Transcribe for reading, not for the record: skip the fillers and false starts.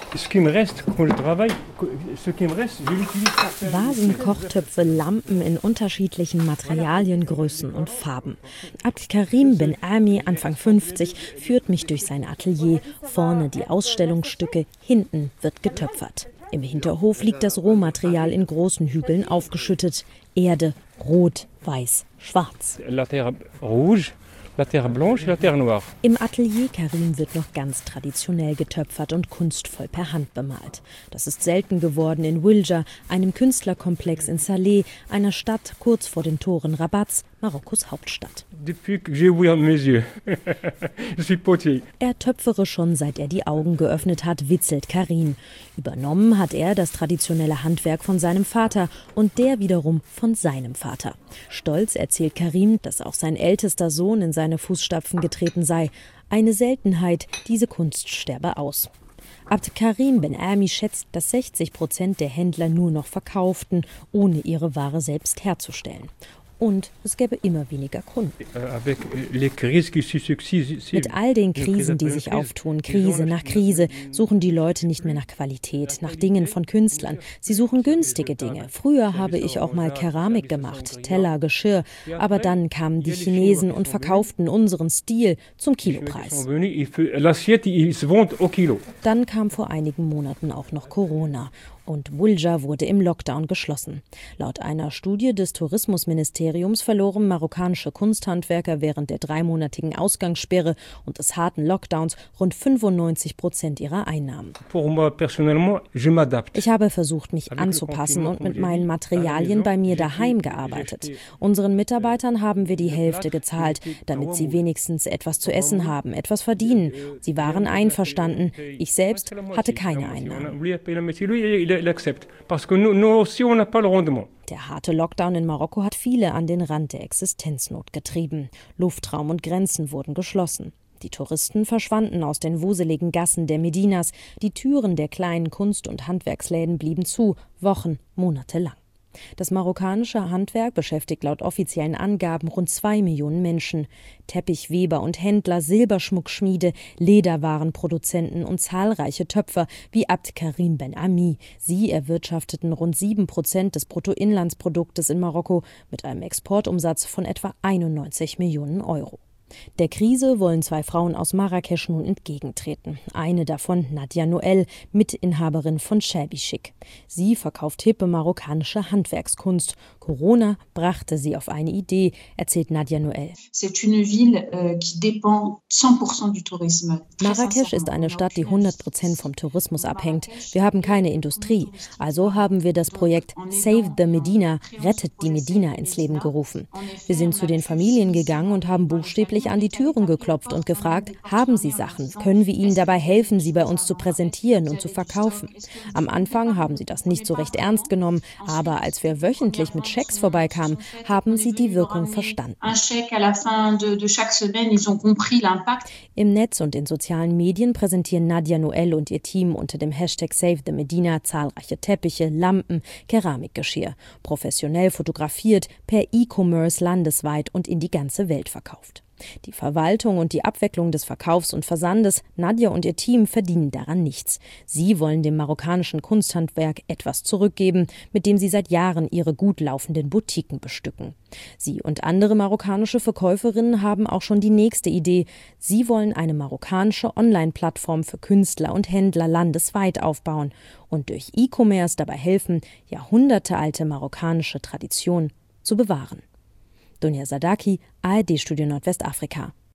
Vasen, Kochtöpfe, Lampen in unterschiedlichen Materialien, Größen und Farben. Abd Karim Ben Ami, Anfang 50, führt mich durch sein Atelier. Vorne die Ausstellungsstücke, hinten wird getöpfert. Im Hinterhof liegt das Rohmaterial in großen Hügeln aufgeschüttet. Erde, rot, weiß, schwarz. La terre rouge. La terre blanche, la terre noire. Im Atelier Karim wird noch ganz traditionell getöpfert und kunstvoll per Hand bemalt. Das ist selten geworden in Wiljar, einem Künstlerkomplex in Salé, einer Stadt kurz vor den Toren Rabats, Marokkos Hauptstadt. Er töpfere schon, seit er die Augen geöffnet hat, witzelt Karim. Übernommen hat er das traditionelle Handwerk von seinem Vater und der wiederum von seinem Vater. Stolz erzählt Karim, dass auch sein ältester Sohn in seine Fußstapfen getreten sei. Eine Seltenheit, diese Kunst sterbe aus. Abd Karim Ben Ami schätzt, dass 60% der Händler nur noch verkauften, ohne ihre Ware selbst herzustellen. Und es gäbe immer weniger Kunden. Mit all den Krisen, die sich auftun, Krise nach Krise, suchen die Leute nicht mehr nach Qualität, nach Dingen von Künstlern. Sie suchen günstige Dinge. Früher habe ich auch mal Keramik gemacht, Teller, Geschirr. Aber dann kamen die Chinesen und verkauften unseren Stil zum Kilopreis. Dann kam vor einigen Monaten auch noch Corona. Und Wiljar wurde im Lockdown geschlossen. Laut einer Studie des Tourismusministeriums verloren marokkanische Kunsthandwerker während der 3-monatigen Ausgangssperre und des harten Lockdowns rund 95% ihrer Einnahmen. Ich habe versucht, mich anzupassen und mit meinen Materialien bei mir daheim gearbeitet. Unseren Mitarbeitern haben wir die Hälfte gezahlt, damit sie wenigstens etwas zu essen haben, etwas verdienen. Sie waren einverstanden. Ich selbst hatte keine Einnahmen. Der harte Lockdown in Marokko hat viele an den Rand der Existenznot getrieben. Luftraum und Grenzen wurden geschlossen. Die Touristen verschwanden aus den wuseligen Gassen der Medinas. Die Türen der kleinen Kunst- und Handwerksläden blieben zu, Wochen, Monate lang. Das marokkanische Handwerk beschäftigt laut offiziellen Angaben rund 2 Millionen Menschen. Teppichweber und Händler, Silberschmuckschmiede, Lederwarenproduzenten und zahlreiche Töpfer wie Abd Karim Ben Ami. Sie erwirtschafteten rund 7% des Bruttoinlandsproduktes in Marokko mit einem Exportumsatz von etwa 91 Millionen Euro. Der Krise wollen 2 Frauen aus Marrakesch nun entgegentreten. Eine davon Nadia Noel, Mitinhaberin von Shabby Chic. Sie verkauft hippe marokkanische Handwerkskunst. Corona brachte sie auf eine Idee, erzählt Nadia Noel. Marrakesch ist eine Stadt, die 100% vom Tourismus abhängt. Wir haben keine Industrie. Also haben wir das Projekt Save the Medina, rettet die Medina ins Leben gerufen. Wir sind zu den Familien gegangen und haben buchstäblich an die Türen geklopft und gefragt, haben Sie Sachen? Können wir Ihnen dabei helfen, sie bei uns zu präsentieren und zu verkaufen? Am Anfang haben sie das nicht so recht ernst genommen, aber als wir wöchentlich mit Schecks vorbeikamen, haben sie die Wirkung verstanden. Im Netz und in sozialen Medien präsentieren Nadia Noel und ihr Team unter dem Hashtag Save the Medina zahlreiche Teppiche, Lampen, Keramikgeschirr. Professionell fotografiert, per E-Commerce landesweit und in die ganze Welt verkauft. Die Verwaltung und die Abwicklung des Verkaufs und Versandes, Nadia und ihr Team verdienen daran nichts. Sie wollen dem marokkanischen Kunsthandwerk etwas zurückgeben, mit dem sie seit Jahren ihre gut laufenden Boutiquen bestücken. Sie und andere marokkanische Verkäuferinnen haben auch schon die nächste Idee. Sie wollen eine marokkanische Online-Plattform für Künstler und Händler landesweit aufbauen und durch E-Commerce dabei helfen, jahrhundertealte marokkanische Tradition zu bewahren. Dunja Sadaki, ARD-Studio Nordwestafrika.